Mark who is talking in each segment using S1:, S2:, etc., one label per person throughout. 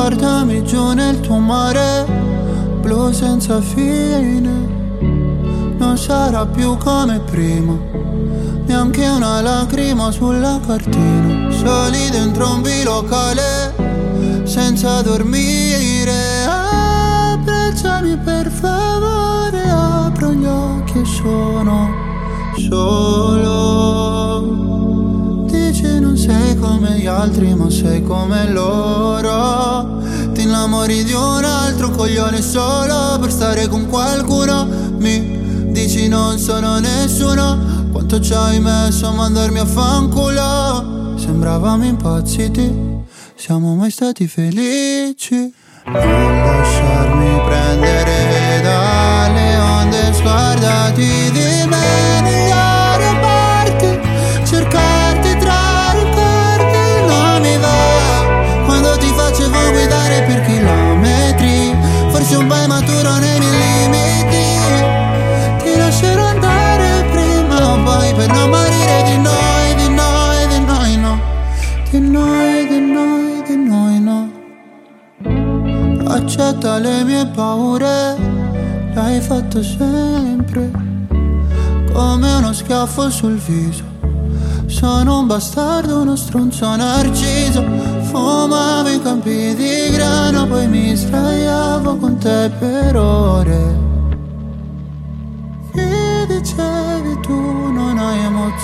S1: Portami giù nel tuo mare blu senza fine. Non sarà più come prima, neanche una lacrima sulla cartina. Soli dentro un bilocale senza dormire. Abbracciami per favore, apro gli occhi e sono solo. Dici non sei come gli altri ma sei come loro. Ti innamori di un altro coglione solo per stare con qualcuno. Mi dici non sono nessuno. Quanto ci hai messo a mandarmi a fanculo. Sembravamo impazziti, siamo mai stati felici. Non lasciarmi prendere dalle onde, scordati di me negli aeroporti. Cercarti tra ricordi non mi va. Quando ti facevo guidare per chilometri, forse un po' immaturo nei miei limiti. Ti lascerò andare prima o poi per non morire di noi, di noi, di noi no. Di noi, di noi, di noi no. Accetta le mie paure, l'hai fatto sempre, come uno schiaffo sul viso. Sono un bastardo, uno stronzo narciso. Fumavo in campi di grano, poi mi sdraiavo con te per ore. Mi dicevi tu non hai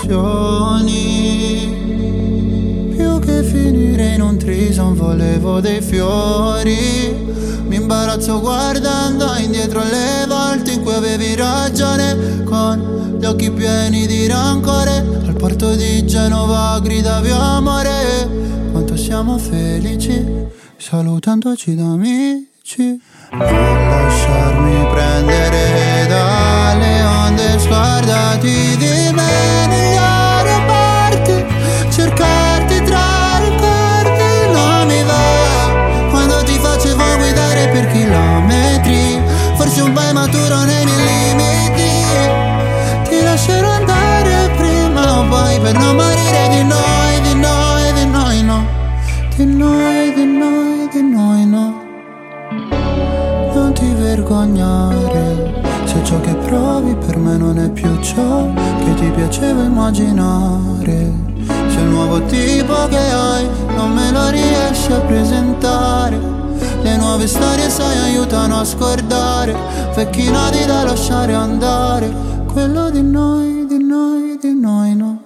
S1: emozioni, più che finire in un trison volevo dei fiori. Mi imbarazzo guardando indietro le volte in cui avevi ragione, con gli occhi pieni di rancore. Al porto di Genova gridavi amore. Quanto siamo felici salutandoci da amici. Non lasciarmi prendere dalle onde, scordati di me negli aeroporti. Cercarti tra ricordi non mi va. Quando ti facevo guidare per chilometri, forse un po' immaturo nei miei limiti. Ti lascerò andare prima o poi per non morire di noi, di noi, di noi no. Di noi, di noi, di noi no. Non ti vergognare se ciò che provi per me non è più ciò che ti piaceva immaginare. Se il nuovo tipo che hai non me lo riesci a presentare. Le nuove storie sai aiutano a scordare vecchi nodi da lasciare andare. Quello di noi, di noi, di noi no.